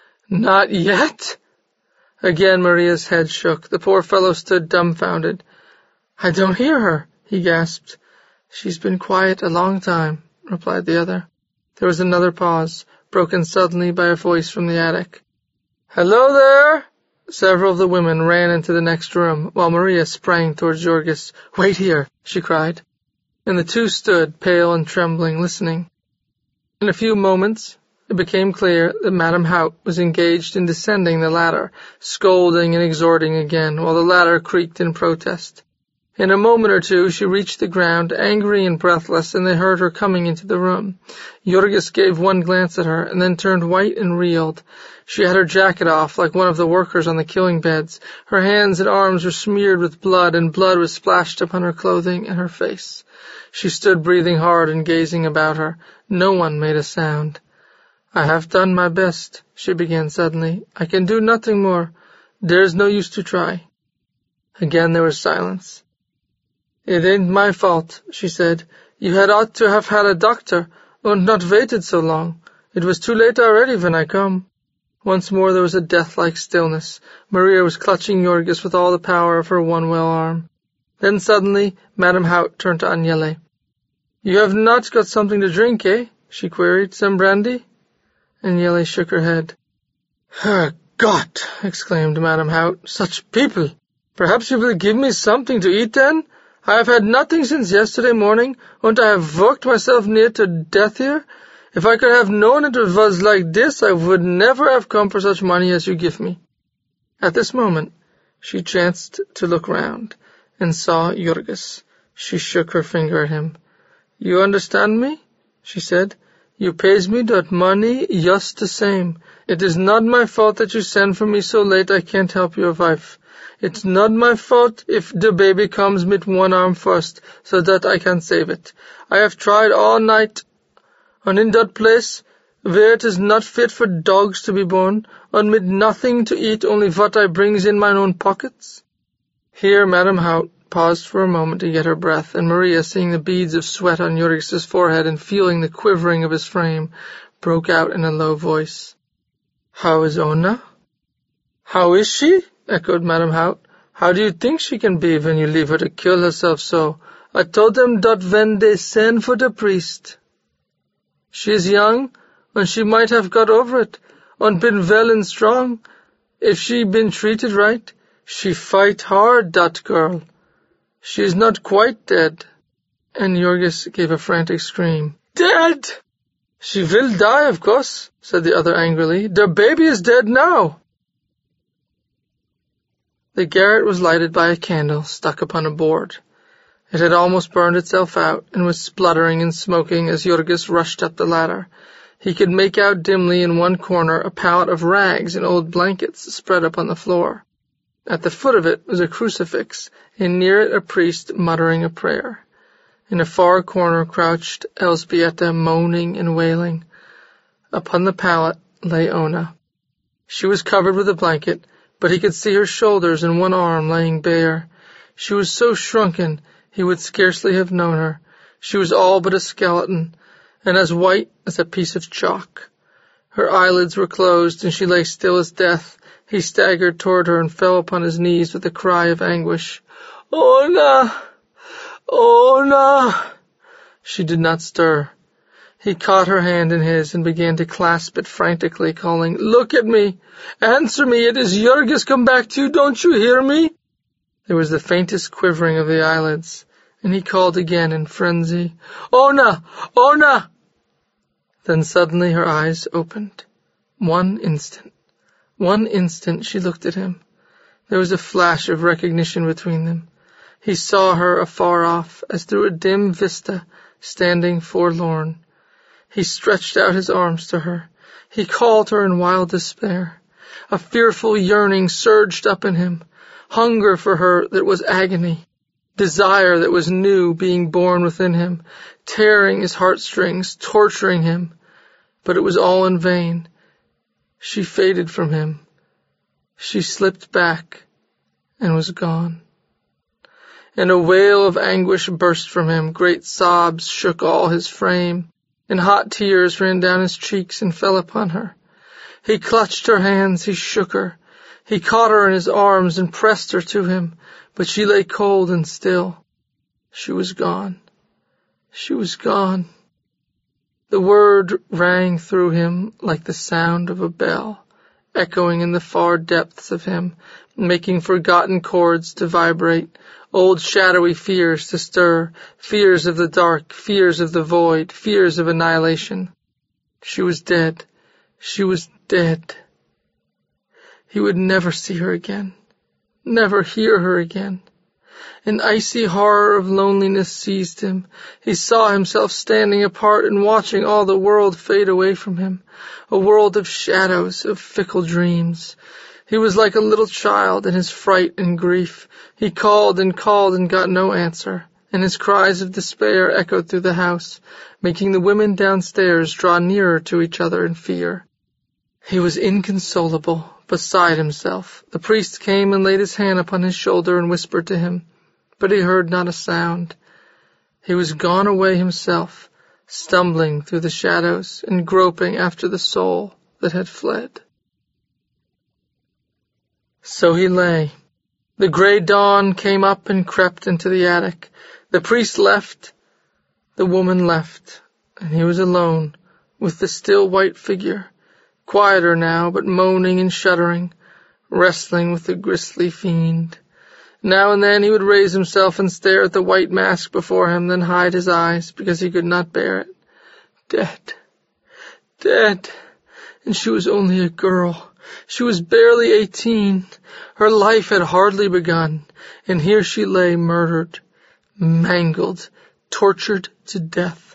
"Not yet?" Again Maria's head shook. The poor fellow stood dumbfounded. "I don't hear her," he gasped. "She's been quiet a long time," replied the other. There was another pause, broken suddenly by a voice from the attic. "Hello there!" Several of the women ran into the next room, while Maria sprang towards Jurgis. "Wait here," she cried. And the two stood, pale and trembling, listening. In a few moments it became clear that Madame Haut was engaged in descending the ladder, scolding and exhorting again, while the ladder creaked in protest. In a moment or two she reached the ground, angry and breathless, and they heard her coming into the room. Jurgis gave one glance at her, and then turned white and reeled. She had her jacket off, like one of the workers on the killing beds. Her hands and arms were smeared with blood, and blood was splashed upon her clothing and her face. She stood breathing hard and gazing about her. No one made a sound. "I have done my best," she began suddenly. "I can do nothing more. There is no use to try." Again there was silence. "It ain't my fault," she said. "You had ought to have had a doctor, and not waited so long. It was too late already when I come." Once more there was a death-like stillness. Maria was clutching Jurgis with all the power of her one well arm. Then suddenly Madame Haut turned to Aniele. "You have not got something to drink, eh?" she queried. "Some brandy?" Aniele shook her head. "Herrgott!" exclaimed Madame Haut. "Such people! Perhaps you will give me something to eat, then? I have had nothing since yesterday morning, and I have worked myself near to death here. If I could have known it was like this, I would never have come for such money as you give me." At this moment she chanced to look round, and saw Jurgis. She shook her finger at him. "You understand me?" she said. "You pays me that money just the same. It is not my fault that you send for me so late I can't help your wife. It's not my fault if the baby comes with one arm first, so that I can save it. I have tried all night, and in that place, where it is not fit for dogs to be born, and with nothing to eat only what I brings in mine own pockets." Here Madame Haut paused for a moment to get her breath, and Maria, seeing the beads of sweat on Jurgis's forehead and feeling the quivering of his frame, broke out in a low voice. "How is Ona?" "How is she?" echoed Madame Haut. "How do you think she can be when you leave her to kill herself so? I told them that when they send for the priest. She is young, and she might have got over it, and been well and strong, if she been treated right. She fight hard, that girl. She is not quite dead." and Jorgis gave a frantic scream. "Dead!" "She will die, of course," said the other angrily. "Their baby is dead now." The garret was lighted by a candle stuck upon a board. It had almost burned itself out, and was spluttering and smoking as Jorgis rushed up the ladder. He could make out dimly in one corner a pallet of rags and old blankets spread upon the floor. At the foot of it was a crucifix, and near it a priest muttering a prayer. In a far corner crouched Elzbieta, moaning and wailing. Upon the pallet lay Ona. She was covered with a blanket, but he could see her shoulders and one arm laying bare. She was so shrunken he would scarcely have known her. She was all but a skeleton, and as white as a piece of chalk. Her eyelids were closed, and she lay still as death. He staggered toward her and fell upon his knees with a cry of anguish. "Ona! Ona!" She did not stir. He caught her hand in his and began to clasp it frantically, calling, "Look at me! Answer me! It is Jorgis come back to you! Don't you hear me?" There was the faintest quivering of the eyelids, and he called again in frenzy, "Ona! Ona!" Then suddenly her eyes opened. One instant she looked at him. There was a flash of recognition between them. He saw her afar off, as through a dim vista, standing forlorn. He stretched out his arms to her. He called her in wild despair. A fearful yearning surged up in him, hunger for her that was agony, desire that was new being born within him, tearing his heartstrings, torturing him. But it was all in vain. She faded from him. She slipped back and was gone. And a wail of anguish burst from him. Great sobs shook all his frame, and hot tears ran down his cheeks and fell upon her. He clutched her hands, he shook her. He caught her in his arms and pressed her to him, but she lay cold and still. She was gone. She was gone. The word rang through him like the sound of a bell, echoing in the far depths of him, making forgotten chords to vibrate, old shadowy fears to stir, fears of the dark, fears of the void, fears of annihilation. She was dead. She was dead. He would never see her again, never hear her again. An icy horror of loneliness seized him. He saw himself standing apart and watching all the world fade away from him, a world of shadows, of fickle dreams. He was like a little child in his fright and grief. He called and got no answer, and his cries of despair echoed through the house, making the women downstairs draw nearer to each other in fear. He was inconsolable, beside himself. The priest came and laid his hand upon his shoulder and whispered to him, but he heard not a sound. He was gone away himself, stumbling through the shadows and groping after the soul that had fled. So he lay. The gray dawn came up and crept into the attic. The priest left, the woman left, and he was alone with the still white figure, quieter now, but moaning and shuddering, wrestling with the grisly fiend. Now and then he would raise himself and stare at the white mask before him, then hide his eyes because he could not bear it. Dead. Dead. And she was only a girl. She was barely 18. Her life had hardly begun, and here she lay murdered, mangled, tortured to death.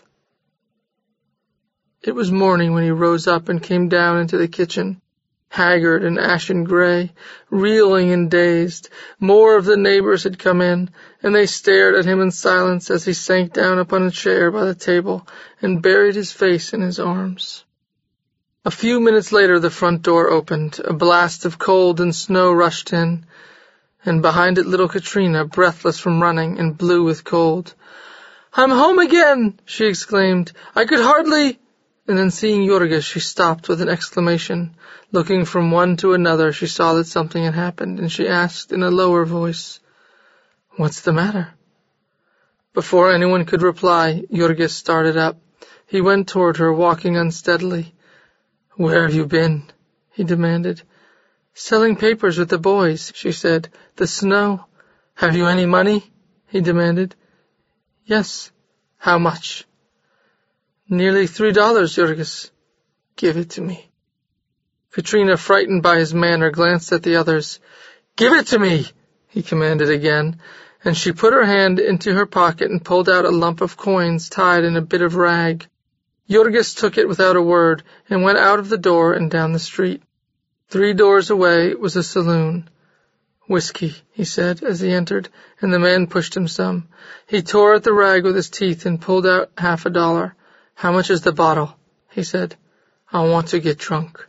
It was morning when he rose up and came down into the kitchen, haggard and ashen gray, reeling and dazed. More of the neighbors had come in, and they stared at him in silence as he sank down upon a chair by the table and buried his face in his arms. A few minutes later the front door opened. A blast of cold and snow rushed in, and behind it little Katrina, breathless from running and blue with cold. "I'm home again!" she exclaimed. "I could hardly—" And then seeing Jorgis, she stopped with an exclamation. Looking from one to another, she saw that something had happened, and she asked in a lower voice, "What's the matter?" Before anyone could reply, Jorgis started up. He went toward her, walking unsteadily. "Where have you been?" he demanded. "Selling papers with the boys," she said. "The snow—" "Have you any money?" he demanded. "Yes, How much? Nearly $3, Jurgis. Give it to me. Katrina, frightened by his manner, glanced at the others. Give it to me, he commanded again, and she put her hand into her pocket and pulled out a lump of coins tied in a bit of rag. Jurgis took it without a word and went out of the door and down the street. 3 doors away was a saloon. Whiskey, he said as he entered, and the man pushed him some. He tore at the rag with his teeth and pulled out $50. How much is the bottle? He said. I want to get drunk.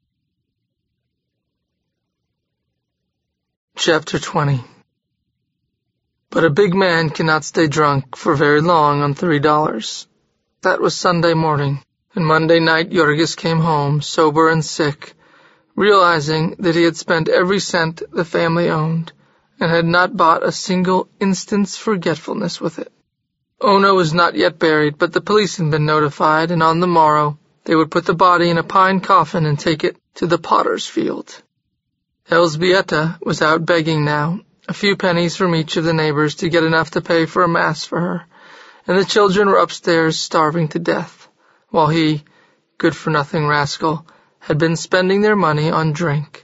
Chapter 20. But a big man cannot stay drunk for very long on $3. That was Sunday morning, and Monday night Jurgis came home, sober and sick, realizing that he had spent every cent the family owned, and had not bought a single instant's forgetfulness with it. Ona was not yet buried, but the police had been notified, and on the morrow they would put the body in a pine coffin and take it to the potter's field. Elzbieta was out begging now, a few pennies from each of the neighbors to get enough to pay for a mass for her, and the children were upstairs starving to death, while he, good-for-nothing rascal, had been spending their money on drink.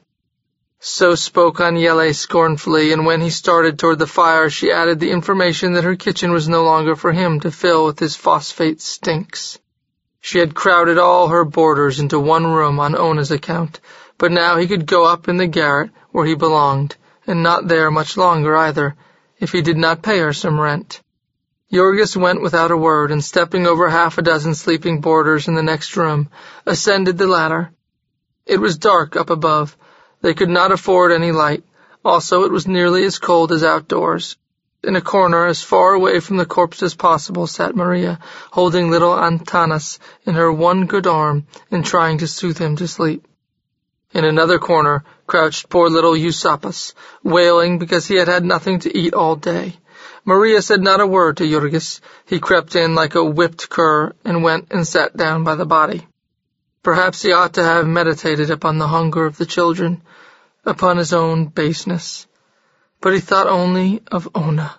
So spoke Aniele scornfully, and when he started toward the fire, she added the information that her kitchen was no longer for him to fill with his phosphate stinks. She had crowded all her boarders into one room on Ona's account, but now he could go up in the garret where he belonged, and not there much longer either, if he did not pay her some rent. Jurgis went without a word, and stepping over 6 sleeping boarders in the next room, ascended the ladder. It was dark up above. They could not afford any light. Also, it was nearly as cold as outdoors. In a corner, as far away from the corpse as possible, sat Maria, holding little Antanas in her one good arm and trying to soothe him to sleep. In another corner crouched poor little Eusapas, wailing because he had had nothing to eat all day. Maria said not a word to Jurgis. He crept in like a whipped cur and went and sat down by the body. Perhaps he ought to have meditated upon the hunger of the children, upon his own baseness. But he thought only of Ona.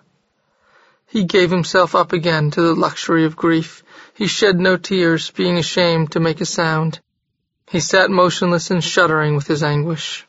He gave himself up again to the luxury of grief. He shed no tears, being ashamed to make a sound. He sat motionless and shuddering with his anguish.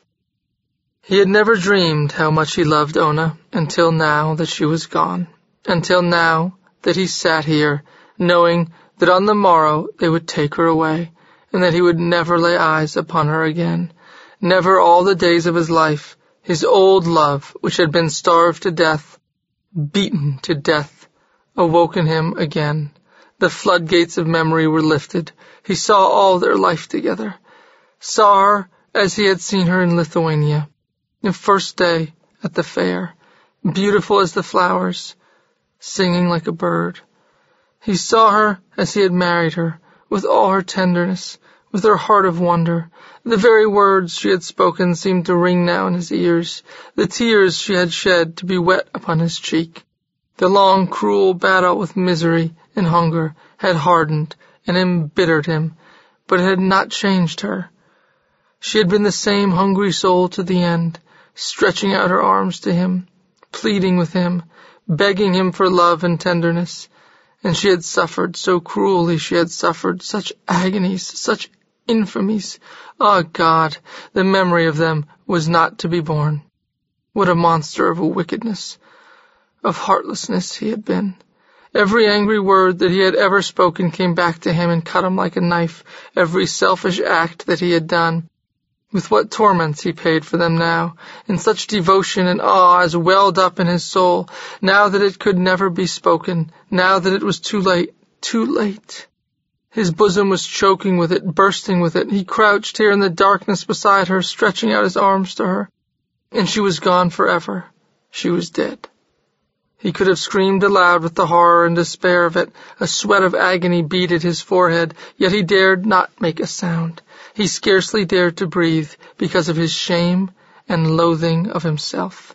He had never dreamed how much he loved Ona until now that she was gone, until now that he sat here, knowing that on the morrow they would take her away, and that he would never lay eyes upon her again. Never all the days of his life. His old love, which had been starved to death, beaten to death, awoke in him again. The floodgates of memory were lifted. He saw all their life together. Saw her as he had seen her in Lithuania, the first day at the fair, beautiful as the flowers, singing like a bird. He saw her as he had married her, with all her tenderness, with her heart of wonder. The very words she had spoken seemed to ring now in his ears, the tears she had shed to be wet upon his cheek. The long, cruel battle with misery and hunger had hardened and embittered him, but it had not changed her. She had been the same hungry soul to the end, stretching out her arms to him, pleading with him, begging him for love and tenderness. And she had suffered so cruelly, she had suffered such agonies, such infamies. Ah, God, the memory of them was not to be borne. What a monster of a wickedness, of heartlessness he had been. Every angry word that he had ever spoken came back to him and cut him like a knife. Every selfish act that he had done. With what torments he paid for them now, and such devotion and awe as welled up in his soul, now that it could never be spoken, now that it was too late, too late. His bosom was choking with it, bursting with it. He crouched here in the darkness beside her, stretching out his arms to her. And she was gone forever. She was dead. He could have screamed aloud with the horror and despair of it. A sweat of agony beaded his forehead, yet he dared not make a sound. He scarcely dared to breathe because of his shame and loathing of himself.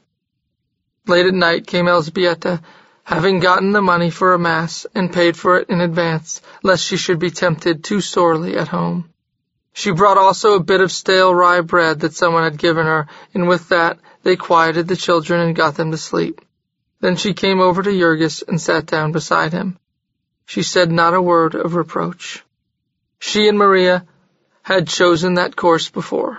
Late at night came Elzbieta, having gotten the money for a mass and paid for it in advance, lest she should be tempted too sorely at home. She brought also a bit of stale rye bread that someone had given her, and with that they quieted the children and got them to sleep. Then she came over to Jurgis and sat down beside him. She said not a word of reproach. She and Maria had chosen that course before.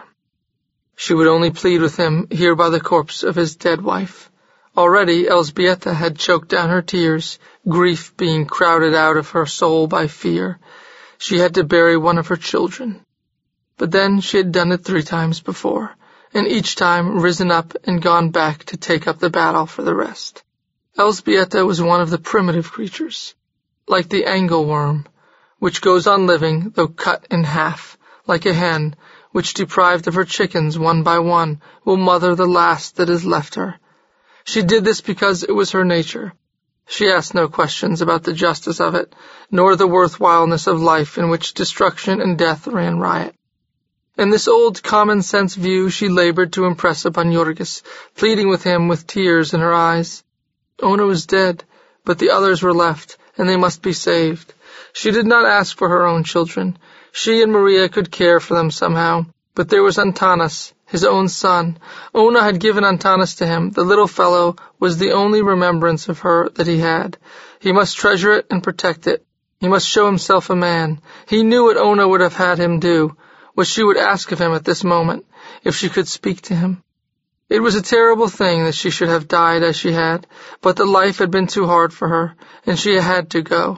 She would only plead with him here by the corpse of his dead wife. Already Elżbieta had choked down her tears, grief being crowded out of her soul by fear. She had to bury one of her children. But then she had done it 3 times before, and each time risen up and gone back to take up the battle for the rest. Elżbieta was one of the primitive creatures, like the angleworm, which goes on living though cut in half, like a hen, which deprived of her chickens one by one will mother the last that is left her. She did this because it was her nature. She asked no questions about the justice of it, nor the worthwhileness of life in which destruction and death ran riot. And this old common-sense view she labored to impress upon Jurgis, pleading with him with tears in her eyes. Ona was dead, but the others were left, and they must be saved. She did not ask for her own children. She and Maria could care for them somehow, but there was Antanas, his own son. Ona had given Antanas to him. The little fellow was the only remembrance of her that he had. He must treasure it and protect it. He must show himself a man. He knew what Ona would have had him do, what she would ask of him at this moment, if she could speak to him. It was a terrible thing that she should have died as she had, but the life had been too hard for her, and she had to go.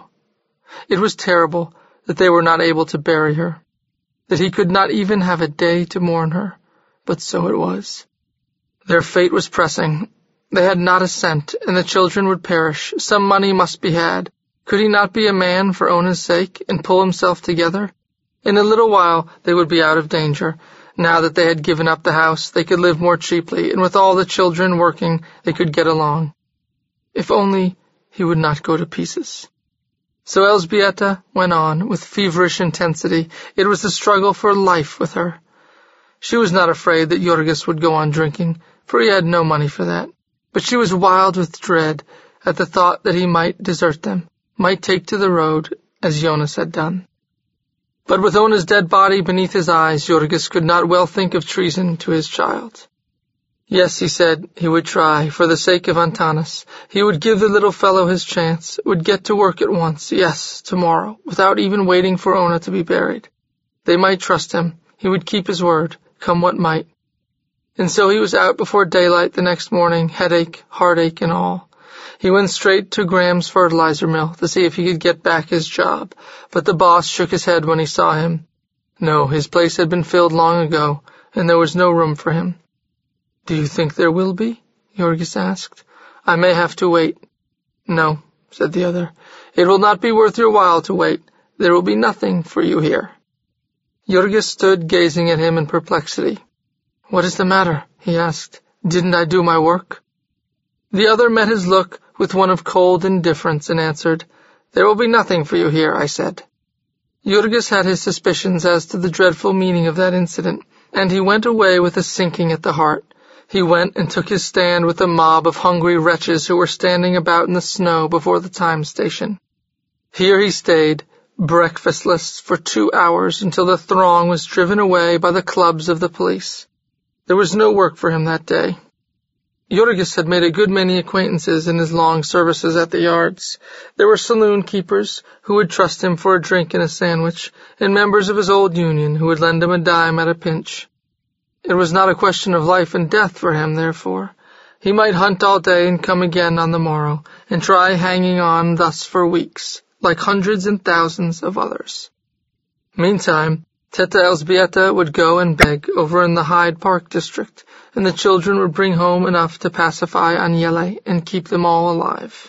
It was terrible that they were not able to bury her, that he could not even have a day to mourn her, but so it was. Their fate was pressing. They had not a cent, and the children would perish. Some money must be had. Could he not be a man for Ona's sake, and pull himself together? In a little while they would be out of danger. Now that they had given up the house, they could live more cheaply, and with all the children working, they could get along. If only he would not go to pieces. So Elżbieta went on, with feverish intensity. It was the struggle for life with her. She was not afraid that Jurgis would go on drinking, for he had no money for that. But she was wild with dread at the thought that he might desert them, might take to the road, as Jonas had done. But with Ona's dead body beneath his eyes, Jurgis could not well think of treason to his child. Yes, he said, he would try, for the sake of Antanas. He would give the little fellow his chance, would get to work at once, yes, tomorrow, without even waiting for Ona to be buried. They might trust him. He would keep his word, come what might. And so he was out before daylight the next morning, headache, heartache, and all. He went straight to Graham's fertilizer mill to see if he could get back his job, but the boss shook his head when he saw him. No, his place had been filled long ago, and there was no room for him. "Do you think there will be?" Jurgis asked. "I may have to wait." "No," said the other. "It will not be worth your while to wait. There will be nothing for you here." Jurgis stood gazing at him in perplexity. "What is the matter?" he asked. "Didn't I do my work?" The other met his look with one of cold indifference and answered, "There will be nothing for you here, I said." Jurgis had his suspicions as to the dreadful meaning of that incident, and he went away with a sinking at the heart. He went and took his stand with a mob of hungry wretches who were standing about in the snow before the time station. Here he stayed, breakfastless, for 2 hours until the throng was driven away by the clubs of the police. There was no work for him that day. Jurgis had made a good many acquaintances in his long services at the yards. There were saloon keepers who would trust him for a drink and a sandwich, and members of his old union who would lend him a dime at a pinch. It was not a question of life and death for him, therefore. He might hunt all day and come again on the morrow, and try hanging on thus for weeks, like hundreds and thousands of others. Meantime, Teta Elżbieta would go and beg over in the Hyde Park district, and the children would bring home enough to pacify Aniele and keep them all alive.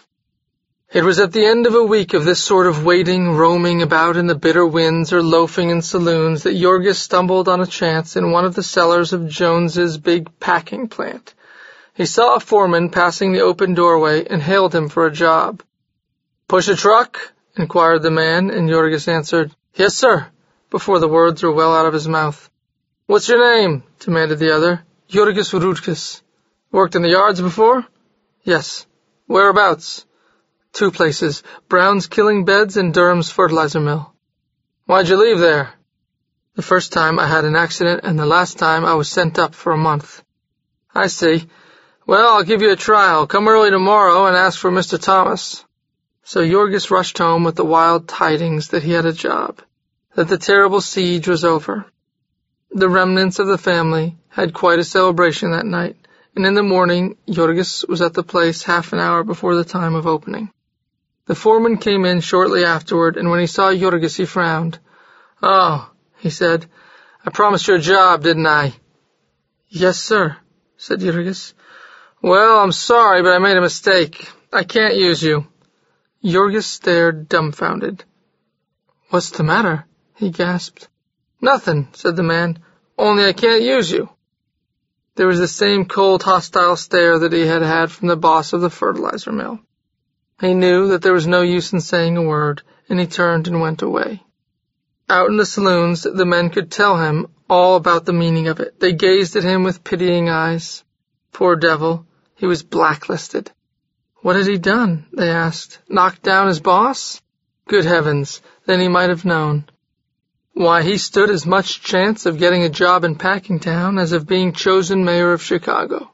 It was at the end of a week of this sort of waiting, roaming about in the bitter winds or loafing in saloons that Jurgis stumbled on a chance in one of the cellars of Jones's big packing plant. He saw a foreman passing the open doorway and hailed him for a job. "Push a truck?" inquired the man, and Jurgis answered, "Yes, sir," before the words were well out of his mouth. "What's your name?" demanded the other. "Jurgis Rudkis." "Worked in the yards before?" "Yes." "Whereabouts?" "2 places, Brown's Killing Beds and Durham's fertilizer mill." "Why'd you leave there?" "The first time I had an accident, and the last time I was sent up for a month." "I see. Well, I'll give you a trial. Come early tomorrow and ask for Mr. Thomas." So Jorgis rushed home with the wild tidings that he had a job, that the terrible siege was over. The remnants of the family had quite a celebration that night, and in the morning Jorgis was at the place half an hour before the time of opening. The foreman came in shortly afterward, and when he saw Jorgis he frowned. "Oh," he said, "I promised you a job, didn't I?" "Yes, sir," said Jorgis. "Well, I'm sorry, but I made a mistake. I can't use you." Jorgis stared dumbfounded. "What's the matter?" he gasped. "Nothing," said the man, "only I can't use you." There was the same cold, hostile stare that he had had from the boss of the fertilizer mill. He knew that there was no use in saying a word, and he turned and went away. Out in the saloons, the men could tell him all about the meaning of it. They gazed at him with pitying eyes. Poor devil, he was blacklisted. What had he done, they asked? Knocked down his boss? Good heavens, then he might have known. Why, he stood as much chance of getting a job in Packingtown as of being chosen mayor of Chicago.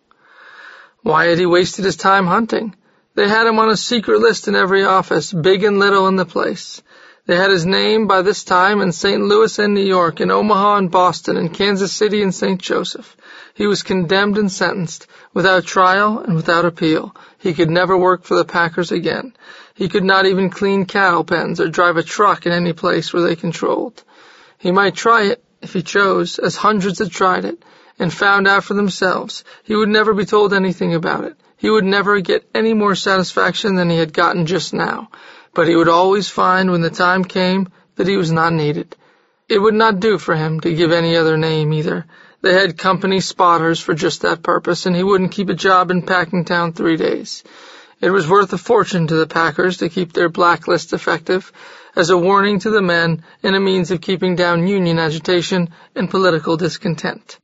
Why had he wasted his time hunting? They had him on a secret list in every office, big and little in the place. They had his name by this time in St. Louis and New York, in Omaha and Boston, in Kansas City and St. Joseph. He was condemned and sentenced, without trial and without appeal. He could never work for the Packers again. He could not even clean cattle pens or drive a truck in any place where they controlled. He might try it, if he chose, as hundreds had tried it, and found out for themselves. He would never be told anything about it. He would never get any more satisfaction than he had gotten just now. But he would always find, when the time came, that he was not needed. It would not do for him to give any other name, either. They had company spotters for just that purpose, and he wouldn't keep a job in Packingtown 3 days. It was worth a fortune to the Packers to keep their blacklist effective, as a warning to the men and a means of keeping down union agitation and political discontent.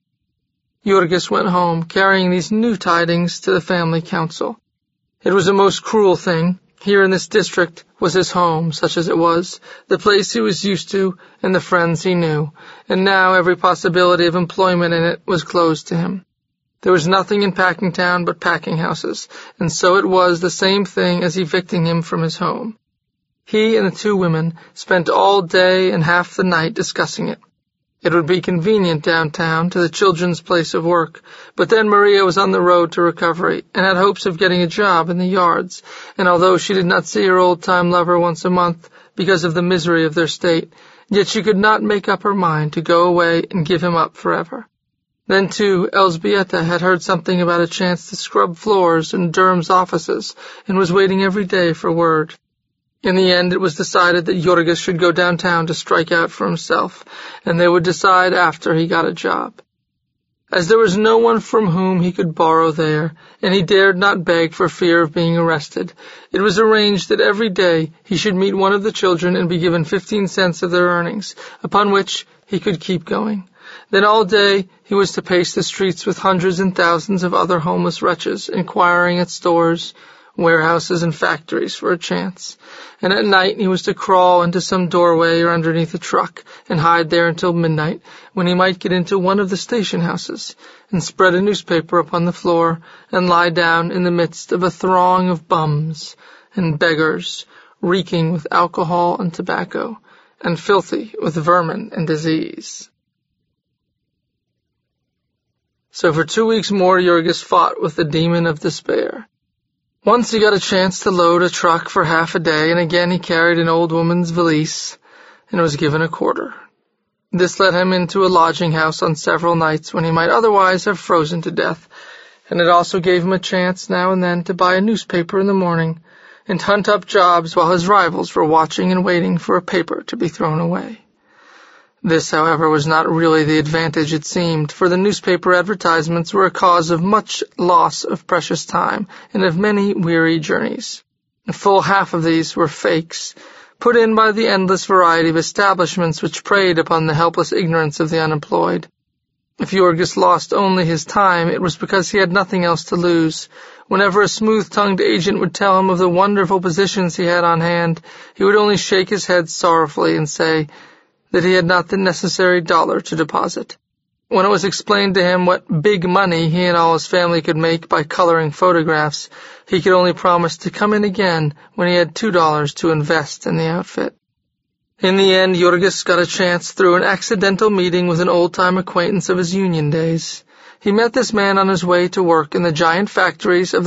Jorgis went home, carrying these new tidings to the family council. It was a most cruel thing. Here in this district was his home, such as it was, the place he was used to and the friends he knew, and now every possibility of employment in it was closed to him. There was nothing in Packingtown but packing houses, and so it was the same thing as evicting him from his home. He and the 2 women spent all day and half the night discussing it. It would be convenient downtown to the children's place of work, but then Maria was on the road to recovery and had hopes of getting a job in the yards, and although she did not see her old-time lover once a month because of the misery of their state, yet she could not make up her mind to go away and give him up forever. Then, too, Elzbieta had heard something about a chance to scrub floors in Durham's offices and was waiting every day for word. In the end, it was decided that Jorgis should go downtown to strike out for himself, and they would decide after he got a job. As there was no one from whom he could borrow there, and he dared not beg for fear of being arrested, it was arranged that every day he should meet one of the children and be given 15 cents of their earnings, upon which he could keep going. Then all day he was to pace the streets with hundreds and thousands of other homeless wretches, inquiring at stores, warehouses, and factories for a chance, and at night he was to crawl into some doorway or underneath a truck and hide there until midnight, when he might get into one of the station houses and spread a newspaper upon the floor and lie down in the midst of a throng of bums and beggars, reeking with alcohol and tobacco, and filthy with vermin and disease. So for 2 weeks more Jorgis fought with the demon of despair. Once he got a chance to load a truck for half a day, and again he carried an old woman's valise and was given a quarter. This let him into a lodging house on several nights when he might otherwise have frozen to death, and it also gave him a chance now and then to buy a newspaper in the morning and hunt up jobs while his rivals were watching and waiting for a paper to be thrown away. This, however, was not really the advantage it seemed, for the newspaper advertisements were a cause of much loss of precious time and of many weary journeys. A full half of these were fakes, put in by the endless variety of establishments which preyed upon the helpless ignorance of the unemployed. If Jorgis lost only his time, it was because he had nothing else to lose. Whenever a smooth-tongued agent would tell him of the wonderful positions he had on hand, he would only shake his head sorrowfully and say that he had not the necessary dollar to deposit. When it was explained to him what big money he and all his family could make by coloring photographs, he could only promise to come in again when he had $2 to invest in the outfit. In the end, Jurgis got a chance through an accidental meeting with an old-time acquaintance of his union days. He met this man on his way to work in the giant factories of